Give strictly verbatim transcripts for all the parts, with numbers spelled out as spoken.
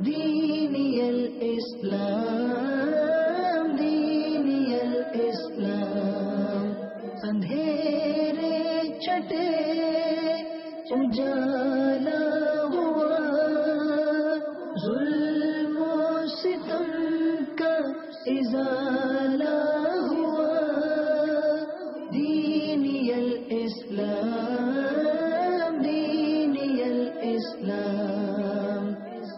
دینی الاسلام دینی الاسلام، اندھیرے چھٹے اجالا ہوا، ظلم و ستم کا ازالہ ہوا، دینی الاسلام دینی الاسلام۔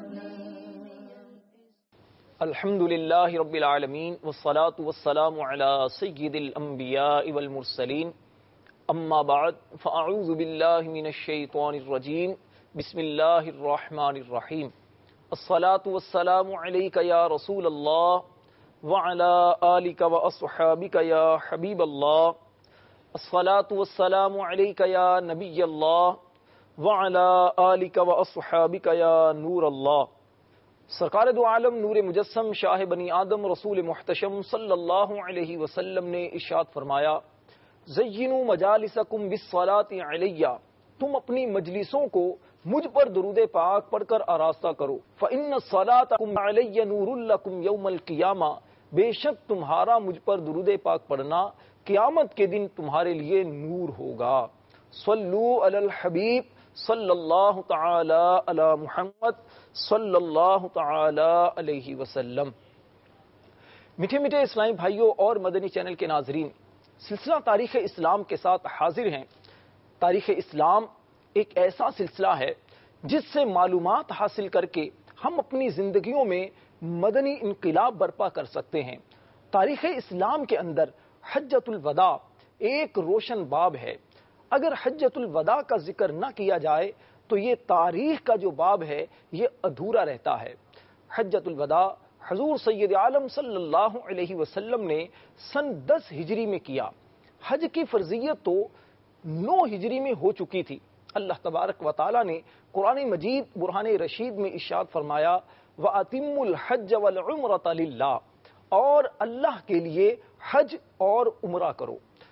الحمد للہ رب العالمین والصلاة والسلام علی سید الانبیاء والمرسلین، اما بعد فاعوذ باللہ من الشیطان الرجیم، بسم اللہ الرحمن الرحیم۔ الصلاة والسلام علیک یا رسول اللہ وعلی آلک واصحابک یا حبیب اللہ، الصلاة والسلام علیک یا نبی اللہ وعلی آلک واصحابک یا نور اللہ۔ سرکار دو عالم نور مجسم شاہ بنی آدم رسول محتشم صلی اللہ علیہ وسلم نے ارشاد فرمایا، زینوا مجالسکم بالصلاۃ علیہ، تم اپنی مجلسوں کو مجھ پر درود پاک پڑھ کر آراستہ کرو، فإن صلاتکم علی نور لکم یوم القیامہ، بے شک تمہارا مجھ پر درود پاک پڑھنا قیامت کے دن تمہارے لیے نور ہوگا۔ صلو علی الحبیب صلی اللہ تعالی علی محمد صلی اللہ تعالی علیہ وسلم۔ میٹھے میٹھے اسلامی بھائیوں اور مدنی چینل کے ناظرین، سلسلہ تاریخ اسلام کے ساتھ حاضر ہیں۔ تاریخ اسلام ایک ایسا سلسلہ ہے جس سے معلومات حاصل کر کے ہم اپنی زندگیوں میں مدنی انقلاب برپا کر سکتے ہیں۔ تاریخ اسلام کے اندر حجۃ الوداع ایک روشن باب ہے۔ اگر حجۃ الوداع کا ذکر نہ کیا جائے تو یہ تاریخ کا جو باب ہے یہ ادھورا رہتا ہے۔ حجۃ الوداع حضور سید عالم صلی اللہ علیہ وسلم نے سن دس ہجری میں کیا۔ حج کی فرضیت تو نو ہجری میں ہو چکی تھی۔ اللہ تبارک و تعالی نے قرآن مجید برہان رشید میں ارشاد فرمایا، وَأَتِمُّ الْحَجَّ وَالْعُمْرَةَ لِلَّهِ، اور اللہ کے لیے حج اور عمرہ کرو۔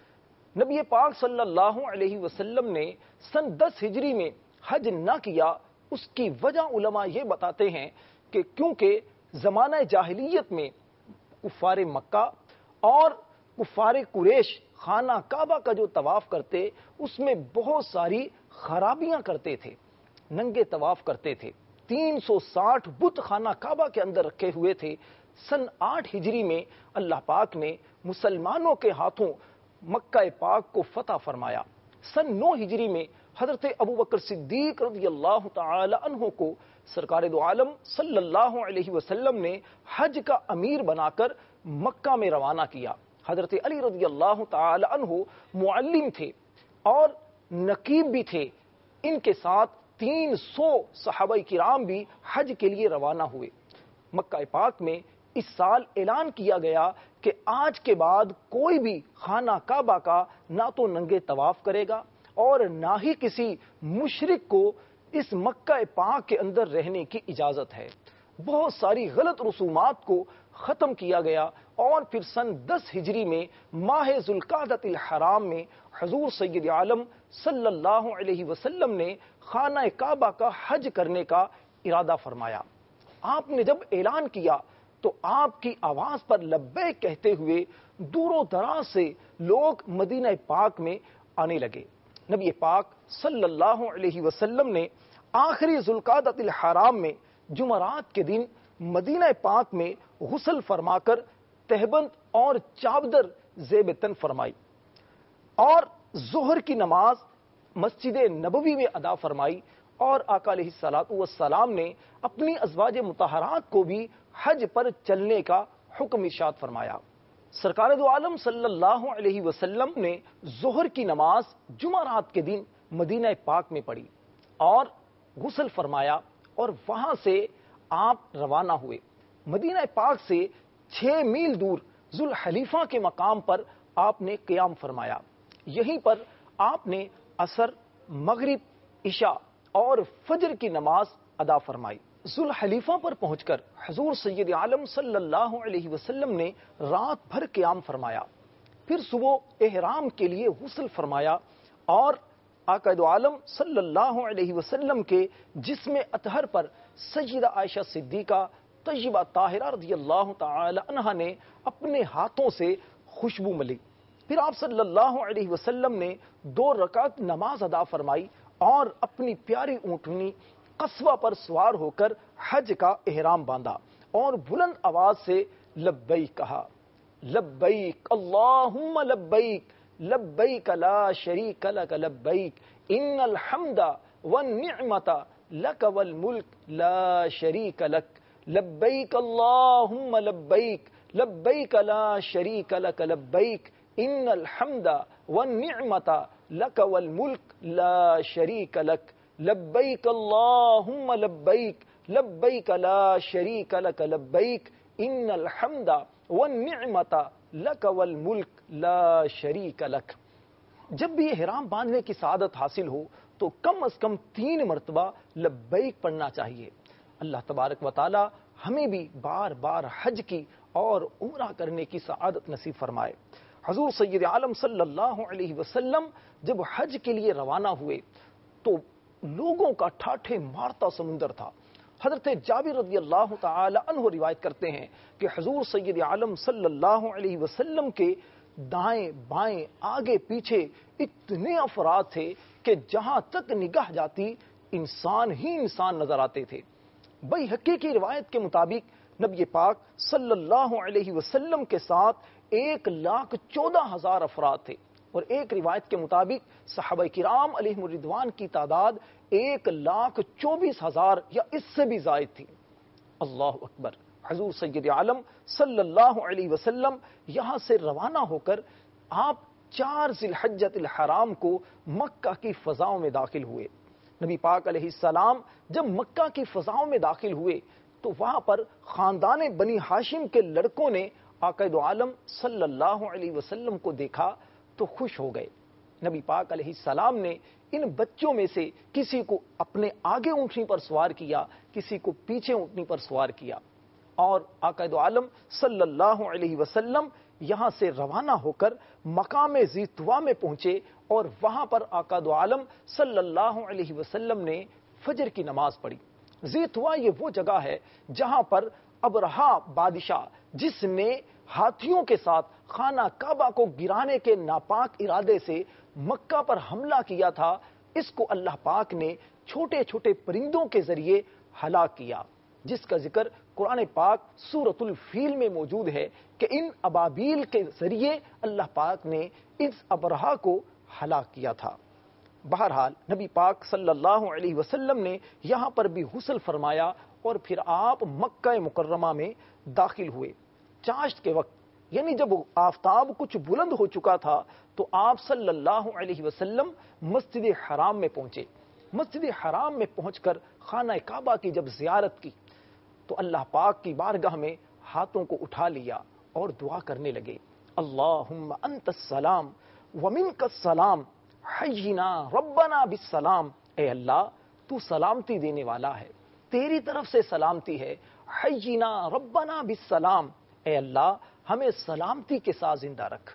نبی پاک صلی اللہ علیہ وسلم نے سن دس ہجری میں حج نہ کیا، اس کی وجہ علماء یہ بتاتے ہیں کہ کیونکہ زمانہ جاہلیت میں کفار مکہ اور کفار قریش خانہ کعبہ کا جو طواف کرتے اس میں بہت ساری خرابیاں کرتے تھے، ننگے طواف کرتے تھے، تین سو ساٹھ بت خانہ کعبہ کے اندر رکھے ہوئے تھے۔ سن آٹھ ہجری میں اللہ پاک نے مسلمانوں کے ہاتھوں مکہ پاک کو فتح فرمایا۔ سن نو ہجری میں حضرت ابوبکر صدیق رضی اللہ تعالی عنہ کو سرکار دو عالم صلی اللہ علیہ وسلم نے حج کا امیر بنا کر مکہ میں روانہ کیا۔ حضرت علی رضی اللہ تعالی عنہ معلم تھے اور نقیب بھی تھے، ان کے ساتھ تین سو صحابہ کرام بھی حج کے لیے روانہ ہوئے۔ مکہ پاک میں اس سال اعلان کیا گیا کہ آج کے بعد کوئی بھی خانہ کعبہ کا نہ تو ننگے طواف کرے گا اور نہ ہی کسی مشرک کو اس مکہ پاک کے اندر رہنے کی اجازت ہے۔ بہت ساری غلط رسومات کو ختم کیا گیا اور پھر سن دس ہجری میں ماہ ذوالقعدۃ الحرام میں حضور سید عالم صلی اللہ علیہ وسلم نے خانہ کعبہ کا حج کرنے کا ارادہ فرمایا۔ آپ نے جب اعلان کیا تو آپ کی آواز پر لبیک کہتے ہوئے دور و دراز سے لوگ مدینہ پاک میں آنے لگے۔ نبی پاک صلی اللہ علیہ وسلم نے آخری ذوالقعدۃ الحرام میں جمعرات کے دن مدینہ پاک میں غسل فرما کر تہبند اور چادر زیب تن فرمائی اور ظہر کی نماز مسجد نبوی میں ادا فرمائی، اور آقا علیہ الصلوۃ والسلام نے اپنی ازواج مطہرات کو بھی حج پر چلنے کا حکم ارشاد فرمایا۔ سرکار دو عالم صلی اللہ علیہ وسلم نے ظہر کی نماز جمعرات کے دن مدینہ پاک میں پڑھی اور غسل فرمایا، اور وہاں سے آپ روانہ ہوئے۔ مدینہ پاک سے چھ میل دور ذوالحلیفہ کے مقام پر آپ نے قیام فرمایا۔ یہیں پر آپ نے عصر، مغرب، عشاء اور فجر کی نماز ادا فرمائی۔ ذوالحلیفہ پر پہنچ کر حضور سید عالم صلی اللہ علیہ وسلم نے رات بھر قیام فرمایا، پھر صبح احرام کے لیے غسل فرمایا اور آقا دو عالم صلی اللہ علیہ وسلم کے جسم اطہر پر سیدہ عائشہ صدیقہ طیبہ طاہرہ رضی اللہ تعالی عنہا نے اپنے ہاتھوں سے خوشبو ملی. پھر آپ صلی اللہ علیہ وسلم نے دو رکعت نماز ادا فرمائی اور اپنی پیاری اونٹنی قصوہ پر سوار ہو کر حج کا احرام باندھا اور بلند آواز سے لبیک کہا. لبیک اللہم لبیک لبیک لا شریک لک لبیک ان الحمد والنعمت لک والملک لا شریک لک لبیک اللہم لبیک لبیک لا شریک لک لبیک ان الحمد والنعمت لک والملک لا شریک لک لبیک اللہم لبیک لبیک لا شریک لک لبیک ان الحمد والنعمت لک والملک لا شریک لک. جب بھی احرام باندھنے کی سعادت حاصل ہو تو کم از کم تین مرتبہ لبیک پڑھنا چاہیے. اللہ تبارک و تعالی ہمیں بھی بار بار حج کی اور عمرہ کرنے کی سعادت نصیب فرمائے. حضور سید عالم صلی اللہ علیہ وسلم جب حج کے لیے روانہ ہوئے تو لوگوں کا ٹھاٹھے مارتا سمندر تھا. حضرت جابر رضی اللہ تعالی عنہ روایت کرتے ہیں کہ حضور سید عالم صلی اللہ علیہ وسلم کے دائیں بائیں آگے پیچھے اتنے افراد تھے کہ جہاں تک نگاہ جاتی انسان ہی انسان نظر آتے تھے. بیہقی کی روایت کے مطابق نبی پاک صلی اللہ علیہ وسلم کے ساتھ ایک لاکھ چودہ ہزار افراد تھے اور ایک روایت کے مطابق صحابہ کرام علیہم الرضوان کی تعداد ایک لاکھ چوبیس ہزار یا اس سے بھی زائد تھی. اللہ اکبر. حضور سید عالم صلی اللہ علیہ وسلم یہاں سے روانہ ہو کر آپ چار ذی الحجۃ الحرام کو مکہ کی فضاؤں میں داخل ہوئے. نبی پاک علیہ السلام جب مکہ کی فضاؤں میں داخل ہوئے تو وہاں پر خاندان بنی ہاشم کے لڑکوں نے آقا دو عالم صلی اللہ علیہ وسلم کو دیکھا تو خوش ہو گئے. نبی پاک علیہ السلام نے ان بچوں میں سے کسی کو اپنے آگے اونٹنی پر سوار کیا, کسی کو پیچھے اونٹنی پر سوار کیا اور آقا دو عالم صلی اللہ علیہ وسلم یہاں سے روانہ ہو کر مقام ذی طویٰ میں پہنچے اور وہاں پر آقا دو عالم صلی اللہ علیہ وسلم نے فجر کی نماز پڑھی. ذی طویٰ یہ وہ جگہ ہے جہاں پر ابرہا بادشاہ جس نے ہاتھیوں کے ساتھ خانہ کعبہ کو گرانے کے ناپاک ارادے سے مکہ پر حملہ کیا تھا, اس کو اللہ پاک نے چھوٹے چھوٹے پرندوں کے ذریعے ہلاک کیا, جس کا ذکر قرآن پاک سورۃ الفیل میں موجود ہے کہ ان ابابیل کے ذریعے اللہ پاک نے اس ابرہا کو ہلاک کیا تھا. بہرحال نبی پاک صلی اللہ علیہ وسلم نے یہاں پر بھی غسل فرمایا اور پھر آپ مکہ مکرمہ میں داخل ہوئے. چاشت کے وقت یعنی جب آفتاب کچھ بلند ہو چکا تھا تو آپ صلی اللہ علیہ وسلم مسجد حرام میں پہنچے. مسجد حرام میں پہنچ کر خانہ کعبہ کی جب زیارت کی تو اللہ پاک کی بارگاہ میں ہاتھوں کو اٹھا لیا اور دعا کرنے لگے. اللہم انت السلام ومنک السلام حینا ربنا بالسلام. اے اللہ تو سلامتی دینے والا ہے, تیری طرف سے سلامتی ہے. حینا ربنا بالسلام. اے اللہ ہمیں سلامتی کے ساتھ زندہ رکھ.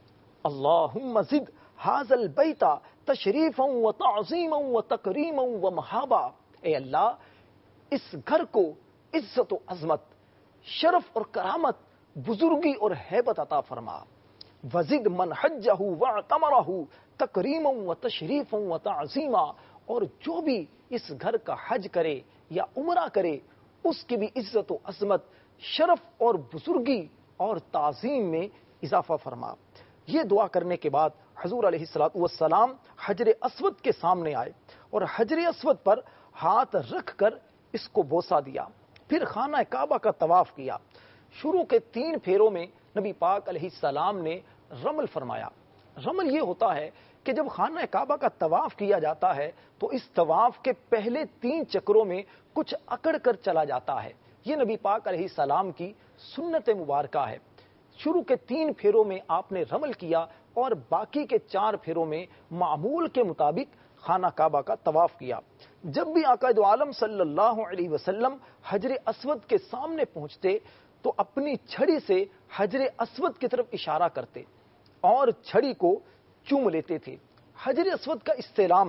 اللہم زد ھذا البیت تشریفا وتعظیما وتکریما ومحابا. اے اللہ اس گھر کو عزت و عظمت, شرف اور کرامت, بزرگی اور ہیبت عطا فرما. وزد من حجہ واعتمرہ تکریما وتشریفا وتعظیما. اور جو بھی اس گھر کا حج کرے یا عمرہ کرے اس کی بھی عزت و عظمت, شرف اور بزرگی اور تعظیم میں اضافہ فرما. یہ دعا کرنے کے بعد حضور علیہ الصلوۃ والسلام حجر اسود کے سامنے آئے اور حجر اسود پر ہاتھ رکھ کر اس کو بوسہ دیا. پھر خانہ کعبہ کا طواف کیا. شروع کے تین پھیروں میں نبی پاک علیہ السلام نے رمل فرمایا. رمل یہ ہوتا ہے کہ جب خانہ کعبہ کا طواف کیا جاتا ہے تو اس طواف کے پہلے تین چکروں میں کچھ اکڑ کر چلا جاتا ہے. یہ نبی پاک علیہ السلام کی سنت مبارکہ ہے. شروع کے تین پھیروں میں آپ نے رمل کیا اور باقی کے چار پھیروں میں معمول کے مطابق خانہ کعبہ کا طواف کیا. جب بھی آقا دو عالم صلی اللہ علیہ وسلم حجر اسود کے سامنے پہنچتے تو اپنی چھڑی سے حجر اسود کی طرف اشارہ کرتے اور چھڑی کو چوم لیتے تھے. حجر اسود کا استعلام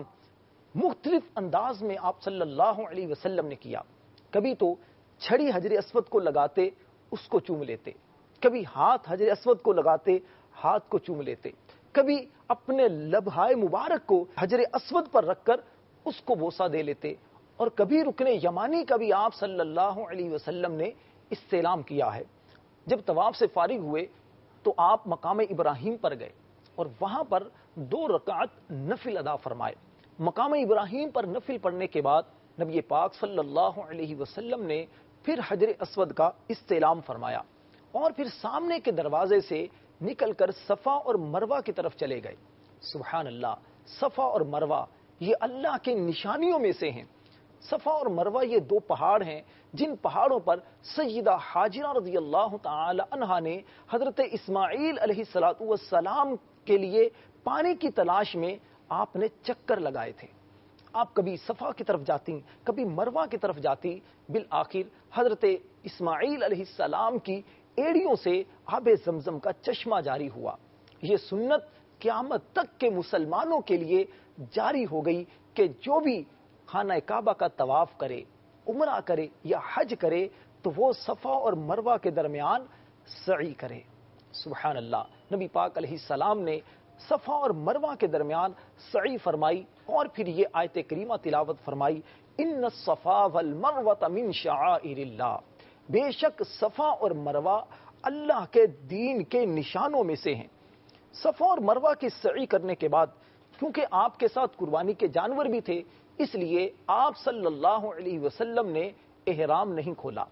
مختلف انداز میں آپ صلی اللہ علیہ وسلم نے کیا. کبھی تو چھڑی حجر اسود کو لگاتے اس کو چوم لیتے, کبھی ہاتھ حجر اسود کو لگاتے ہاتھ کو چوم لیتے, کبھی اپنے لبہائے مبارک کو حجر اسود پر رکھ کر اس کو بوسہ دے لیتے, اور کبھی رکن یمانی کا بھی آپ صلی اللہ علیہ وسلم نے استعلام کیا ہے. جب طواف سے فارغ ہوئے تو آپ مقام ابراہیم پر گئے اور وہاں پر دو رکعت نفل ادا فرمائے. مقام ابراہیم پر نفل پڑھنے کے بعد نبی پاک صلی اللہ علیہ وسلم نے پھر حجر اسود کا استعلام فرمایا اور پھر سامنے کے دروازے سے نکل کر صفا اور مروہ کی طرف چلے گئے. سبحان اللہ, صفا اور مروہ یہ اللہ کے نشانیوں میں سے ہیں. صفا اور مروہ یہ دو پہاڑ ہیں جن پہاڑوں پر سیدہ حاجرہ رضی اللہ تعالی عنہا نے حضرت اسماعیل علیہ الصلوۃ والسلام کے لیے پانی کی تلاش میں آپ نے چکر لگائے تھے. آپ کبھی صفا کی طرف جاتی, کبھی مروہ کی طرف جاتی, بالآخر حضرت اسماعیل علیہ السلام کی ایڑیوں سے آب زمزم کا چشمہ جاری ہوا. یہ سنت قیامت تک کے مسلمانوں کے لیے جاری ہو گئی کہ جو بھی خانہ کعبہ کا طواف کرے, عمرہ کرے یا حج کرے تو وہ صفا اور مروہ کے درمیان سعی کرے. سبحان اللہ, نبی پاک علیہ السلام نے صفا اور مروہ کے درمیان سعی فرمائی اور پھر یہ آیت کریمہ تلاوت فرمائی, ان الصفا والمروہ من شعائر اللہ, بے شک صفا اور مروہ اللہ کے دین کے نشانوں میں سے ہیں. صفا اور مروہ کی سعی کرنے کے بعد کیونکہ آپ کے ساتھ قربانی کے جانور بھی تھے, اس لیے آپ صلی اللہ علیہ وسلم نے احرام نہیں کھولا,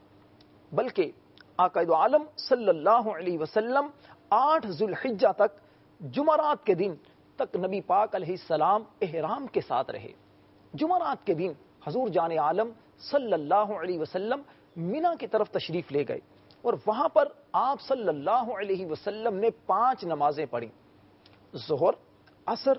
بلکہ آقا دو عالم صلی اللہ علیہ وسلم آٹھ ذو الحجہ تک, جمعرات کے دن تک نبی پاک علیہ السلام احرام کے ساتھ رہے. جمعرات کے دن حضور جان عالم صلی اللہ علیہ وسلم مینا کی طرف تشریف لے گئے اور وہاں پر آپ صلی اللہ علیہ وسلم نے پانچ نمازیں پڑھی, ظہر, عصر,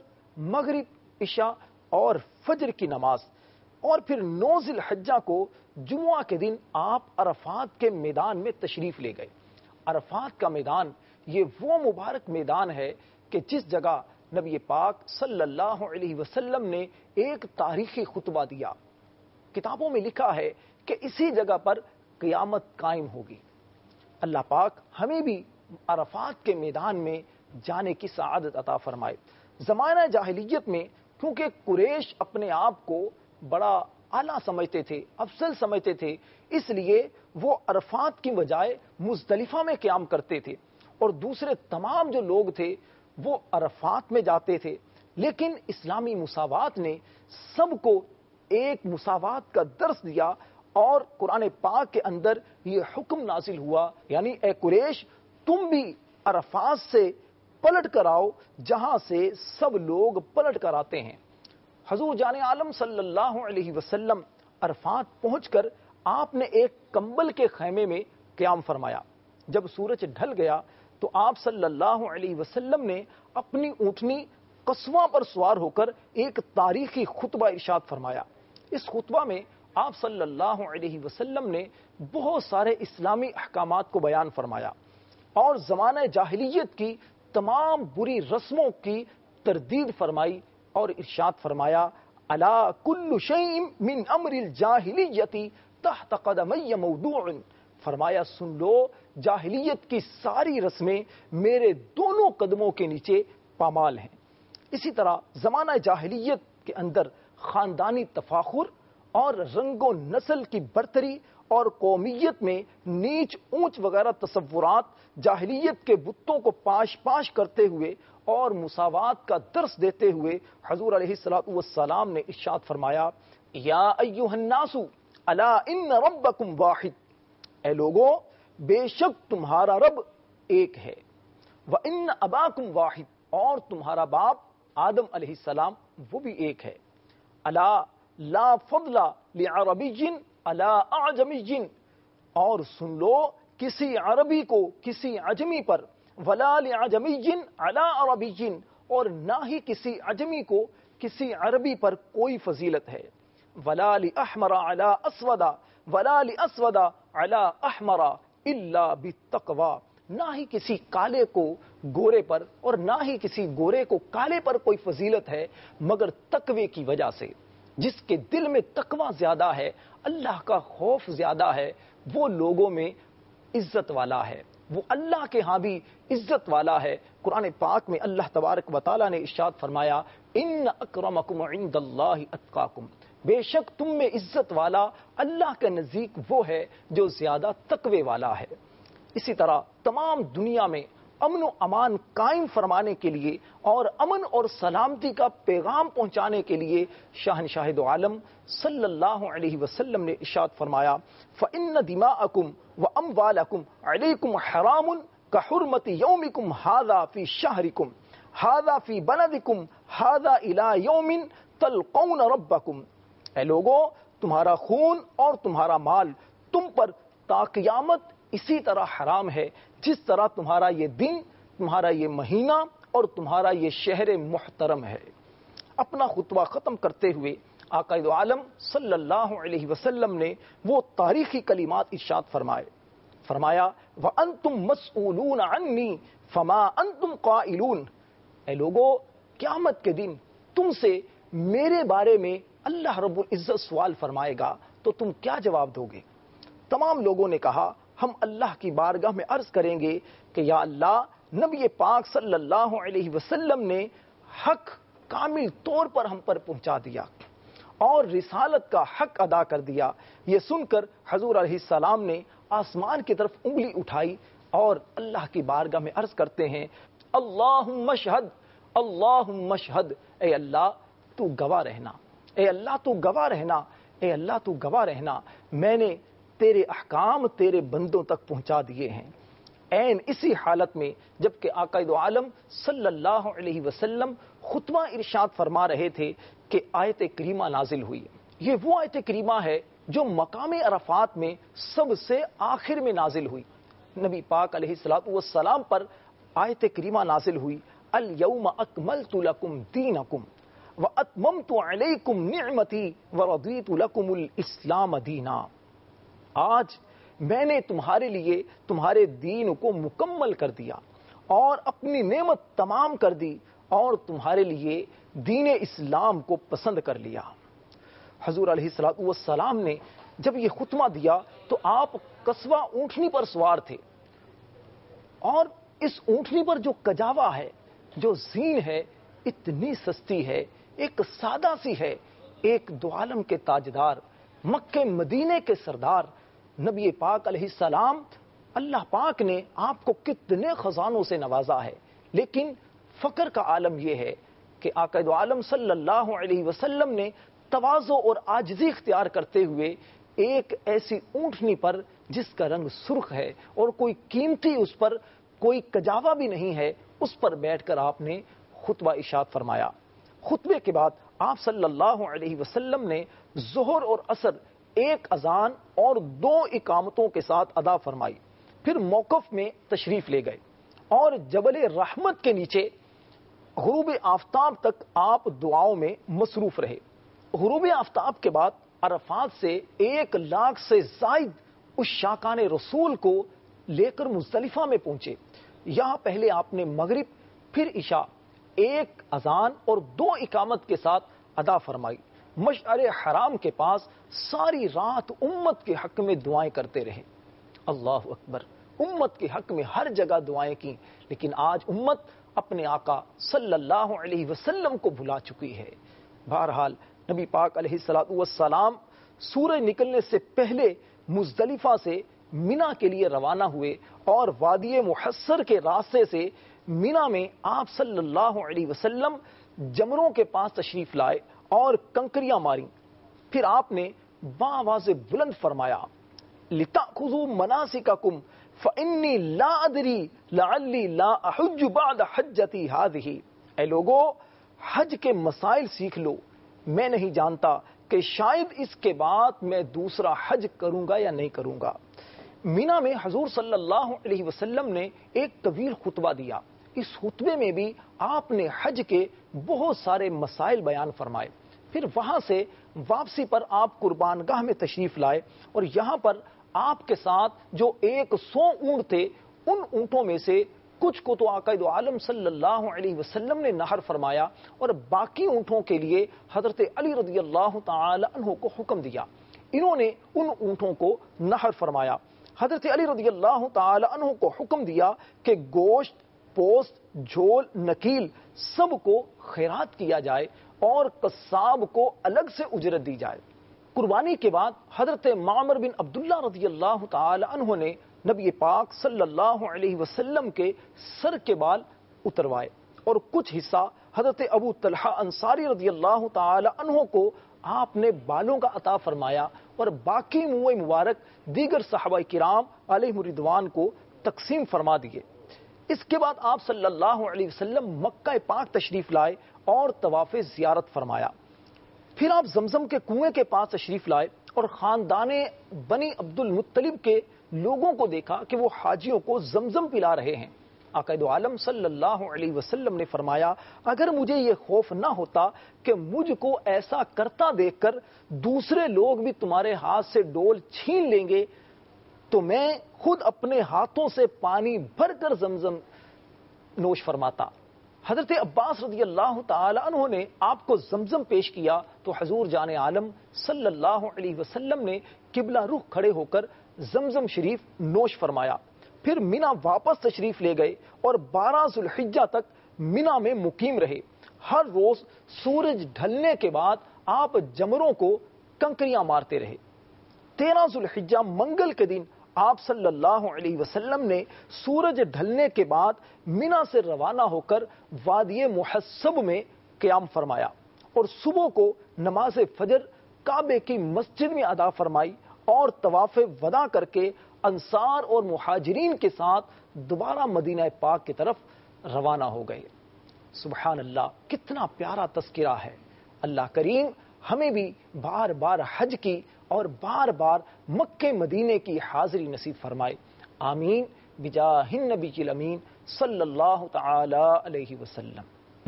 مغرب, عشاء اور فجر کی نماز. اور پھر نو ذی الحجہ کو جمعہ کے دن آپ عرفات کے میدان میں تشریف لے گئے. عرفات کا میدان یہ وہ مبارک میدان ہے کہ جس جگہ نبی پاک صلی اللہ علیہ وسلم نے ایک تاریخی خطبہ دیا. کتابوں میں لکھا ہے کہ اسی جگہ پر قیامت قائم ہوگی. اللہ پاک ہمیں بھی عرفات کے میدان میں جانے کی سعادت عطا فرمائے. زمانہ جاہلیت میں کیونکہ قریش اپنے آپ کو بڑا اعلیٰ سمجھتے تھے, افضل سمجھتے تھے, اس لیے وہ عرفات کی بجائے مزدلفہ میں قیام کرتے تھے اور دوسرے تمام جو لوگ تھے وہ عرفات میں جاتے تھے. لیکن اسلامی مساوات نے سب کو ایک مساوات کا درس دیا اور قرآن پاک کے اندر یہ حکم نازل ہوا, یعنی اے قریش تم بھی عرفات سے پلٹ کر آؤ جہاں سے سب لوگ پلٹ کر آتے ہیں. حضور جان عالم صلی اللہ علیہ وسلم عرفات پہنچ کر آپ نے ایک کمبل کے خیمے میں قیام فرمایا. جب سورج ڈھل گیا تو آپ صلی اللہ علیہ وسلم نے اپنی اونٹنی قصواں پر سوار ہو کر ایک تاریخی خطبہ ارشاد فرمایا. اس خطبہ میں آپ صلی اللہ علیہ وسلم نے بہت سارے اسلامی احکامات کو بیان فرمایا اور زمانہ جاہلیت کی تمام بری رسموں کی تردید فرمائی اور ارشاد فرمایا, الا کل شیء من امر الجاہلیت تحت قدمی موضوع, فرمایا سن لو جاہلیت کی ساری رسمیں میرے دونوں قدموں کے نیچے پامال ہیں. اسی طرح زمانہ جاہلیت کے اندر خاندانی تفاخر اور رنگ و نسل کی برتری اور قومیت میں نیچ اونچ وغیرہ تصورات جاہلیت کے بتوں کو پاش پاش کرتے ہوئے اور مساوات کا درس دیتے ہوئے حضور علیہ الصلوۃ والسلام نے ارشاد فرمایا, یا ایھا الناس الا ان ربکم واحد, اے لوگو بے شک تمہارا رب ایک ہے, وان اباکم واحد, اور تمہارا باپ آدم علیہ السلام وہ بھی ایک ہے. الا لا فضل لعربی علی اعجمی, اور سن لو کسی عربی کو کسی عجمی پر, ولا لعجمی علی عربی, اور نہ ہی کسی عجمی کو کسی عربی پر کوئی فضیلت ہے. ولا لاحمر علی اسود ولا لاسود علی احمر الا بالتقوی, نہ ہی کسی کالے کو گورے پر اور نہ ہی کسی گورے کو کالے پر کوئی فضیلت ہے مگر تقوی کی وجہ سے۔ جس کے دل میں تقوی زیادہ ہے، اللہ کا خوف زیادہ ہے، وہ لوگوں میں عزت والا ہے، وہ اللہ کے ہاں بھی عزت والا ہے۔ قرآن پاک میں اللہ تبارک و تعالیٰ نے ارشاد فرمایا، ان اکرمکم عند اللہ اتقاکم، بے شک تم میں عزت والا اللہ کے نزدیک وہ ہے جو زیادہ تقوی والا ہے۔ اسی طرح تمام دنیا میں امن و امان قائم فرمانے کے لیے اور امن اور سلامتی کا پیغام پہنچانے کے لیے شاہنشاہ دو عالم صلی اللہ علیہ وسلم نے ارشاد فرمایا، فَإِنَّ دِمَاءَكُمْ وَأَمْوَالَكُمْ عَلَيْكُمْ حَرَامٌ كَحُرْمَةِ يَوْمِكُمْ هَذَا فِي شَهْرِكُمْ هَذَا فِي بَلَدِكُمْ هَذَا إِلَى يَوْمٍ تَلْقَوْنَ رَبَّكُمْ۔ اے لوگو، تمہارا خون اور تمہارا مال تم پر تا قیامت اسی طرح حرام ہے جس طرح تمہارا یہ دن، تمہارا یہ مہینہ اور تمہارا یہ شہر محترم ہے۔ اپنا خطبہ ختم کرتے ہوئے آقا دو عالم صلی اللہ علیہ وسلم نے وہ تاریخی کلمات ارشاد فرمائے فرمایا وَأَنْتُمْ مَسْئُولُونَ عَنِّي فَمَا أَنْتُمْ قَائِلُونَ۔ اے لوگو، قیامت کے دن تم سے میرے بارے میں اللہ رب العزت سوال فرمائے گا تو تم کیا جواب دو گے؟ تمام لوگوں نے کہا، ہم اللہ کی بارگاہ میں عرض کریں گے کہ یا اللہ، نبی پاک صلی اللہ علیہ وسلم نے حق کامل طور پر ہم پر پہنچا دیا اور رسالت کا حق ادا کر دیا۔ یہ سن کر حضور علیہ السلام نے آسمان کی طرف انگلی اٹھائی اور اللہ کی بارگاہ میں عرض کرتے ہیں، اللہم اشہد، اللہم اشہد، اے اللہ تو گواہ رہنا، اے اللہ تو گواہ رہنا، اے اللہ تو گواہ رہنا، میں نے تیرے احکام تیرے بندوں تک پہنچا دیے ہیں۔ این اسی حالت میں جبکہ آقا دو عالم صلی اللہ علیہ وسلم خطبہ ارشاد فرما رہے تھے کہ آیت کریمہ نازل ہوئی۔ یہ وہ آیت کریمہ ہے جو مقام عرفات میں سب سے آخر میں نازل ہوئی۔ نبی پاک علیہ الصلوۃ والسلام پر آیت کریمہ نازل ہوئی، الیوم اکملت لکم دینکم واتممت علیکم نعمتی ورضیت لکم الاسلام دینا۔ آج میں نے تمہارے لیے تمہارے دین کو مکمل کر دیا اور اپنی نعمت تمام کر دی اور تمہارے لیے دین اسلام کو پسند کر لیا۔ حضور علیہ الصلوۃ والسلام نے جب یہ خطبہ دیا تو آپ قصوہ اونٹنی پر سوار تھے، اور اس اونٹنی پر جو کجاوا ہے، جو زین ہے، اتنی سستی ہے، ایک سادہ سی ہے۔ ایک دو عالم کے تاجدار، مکہ مدینے کے سردار نبی پاک علیہ السلام، اللہ پاک نے آپ کو کتنے خزانوں سے نوازا ہے، لیکن فقر کا عالم یہ ہے کہ آقا دو عالم صلی اللہ علیہ وسلم نے تواضع اور عاجزی اختیار کرتے ہوئے ایک ایسی اونٹنی پر جس کا رنگ سرخ ہے اور کوئی قیمتی اس پر کوئی کجاوا بھی نہیں ہے، اس پر بیٹھ کر آپ نے خطبہ ارشاد فرمایا۔ خطبے کے بعد آپ صلی اللہ علیہ وسلم نے ظہر اور عصر ایک اذان اور دو اقامتوں کے ساتھ ادا فرمائی، پھر موقف میں تشریف لے گئے اور جبل رحمت کے نیچے غروب آفتاب تک آپ دعاؤں میں مصروف رہے۔ غروب آفتاب کے بعد عرفات سے ایک لاکھ سے زائد اس شاکان رسول کو لے کر مزدلفہ میں پہنچے۔ یہاں پہلے آپ نے مغرب پھر عشاء ایک اذان اور دو اقامت کے ساتھ ادا فرمائی۔ مشعر حرام کے پاس ساری رات امت کے حق میں دعائیں کرتے رہے۔ اللہ اکبر، امت کے حق میں ہر جگہ دعائیں کی، لیکن آج امت اپنے آقا صلی اللہ علیہ وسلم کو بھلا چکی ہے۔ بہرحال نبی پاک علیہ الصلوۃ والسلام سورج نکلنے سے پہلے مزدلفہ سے مینا کے لیے روانہ ہوئے اور وادی محصر کے راستے سے مینا میں آپ صلی اللہ علیہ وسلم جمروں کے پاس تشریف لائے اور کنکریاں ماری۔ پھر آپ نے باواز بلند فرمایا، لِتَأْخُذُوا مَنَاسِكَكُمْ فَإِنِّي لَا أَدْرِي لَعَلِّي لَا أَحُجُّ بَعْدَ حَجَّتِي هَٰذِهِ۔ اے لوگو، حج کے مسائل سیکھ لو، میں نہیں جانتا کہ شاید اس کے بعد میں دوسرا حج کروں گا یا نہیں کروں گا۔ مینا میں حضور صلی اللہ علیہ وسلم نے ایک طویل خطبہ دیا۔ اس خطبے میں بھی آپ نے حج کے بہت سارے مسائل بیان فرمائے۔ پھر وہاں سے واپسی پر آپ قربان گاہ میں تشریف لائے اور یہاں پر آپ کے ساتھ جو ایک سو اونٹ تھے ان اونٹوں میں سے کچھ کو تو آقا دو عالم صلی اللہ علیہ وسلم نے نہر فرمایا اور باقی اونٹوں کے لیے حضرت علی رضی اللہ تعالی عنہ کو حکم دیا. انہوں نے ان اونٹوں کو نہر فرمایا. حضرت علی رضی اللہ تعالی عنہ کو حکم دیا کہ گوشت، پوست، جھول، نکیل سب کو خیرات کیا جائے اور قصاب کو الگ سے اجرت دی جائے. قربانی کے بعد حضرت معمر بن عبداللہ رضی اللہ تعالی عنہ نے نبی پاک صلی اللہ علیہ وسلم کے سر کے بال اتروائے اور کچھ حصہ حضرت ابو طلحہ انصاری رضی اللہ تعالی عنہ کو آپ نے بالوں کا عطا فرمایا اور باقی منہ مبارک دیگر صحابہ کرام علیہم رضوان کو تقسیم فرما دیے. اس کے بعد آپ صلی اللہ علیہ وسلم مکہ پاک تشریف لائے اور طواف زیارت فرمایا. پھر آپ زمزم کے کنویں کے پاس تشریف لائے اور خاندان بنی عبد المطلب کے لوگوں کو دیکھا کہ وہ حاجیوں کو زمزم پلا رہے ہیں. آقا دو عالم صلی اللہ علیہ وسلم نے فرمایا اگر مجھے یہ خوف نہ ہوتا کہ مجھ کو ایسا کرتا دیکھ کر دوسرے لوگ بھی تمہارے ہاتھ سے ڈول چھین لیں گے تو میں خود اپنے ہاتھوں سے پانی بھر کر زمزم نوش فرماتا. حضرت عباس رضی اللہ تعالی عنہ نے آپ کو زمزم پیش کیا تو حضور جان عالم صلی اللہ علیہ وسلم نے قبلہ رخ کھڑے ہو کر زمزم شریف نوش فرمایا. پھر مینا واپس تشریف لے گئے اور بارہ ذوالحجہ تک مینا میں مقیم رہے. ہر روز سورج ڈھلنے کے بعد آپ جمروں کو کنکریاں مارتے رہے. تیرہ ذوالحجہ منگل کے دن آپ صلی اللہ علیہ وسلم نے سورج ڈھلنے کے بعد مینا سے روانہ ہو کر وادی محسب میں قیام فرمایا اور صبح کو نماز فجر کعبے کی مسجد میں ادا فرمائی اور طواف وداع کر کے انصار اور مہاجرین کے ساتھ دوبارہ مدینہ پاک کی طرف روانہ ہو گئے. سبحان اللہ، کتنا پیارا تذکرہ ہے. اللہ کریم ہمیں بھی بار بار حج کی اور بار بار مکہ مدینے کی حاضری نصیب فرمائے. آمین بجاہ النبی الامین صلی اللہ تعالی علیہ وسلم.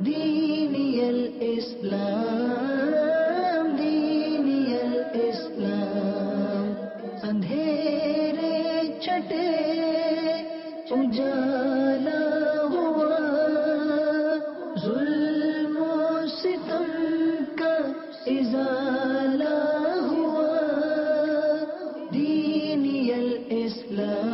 دینی الاسلام، دینی الاسلام، اندھیرے چھٹے اجالا ہوا، ظلم و ستم کا ازالہ ہوا. دینی الاسلام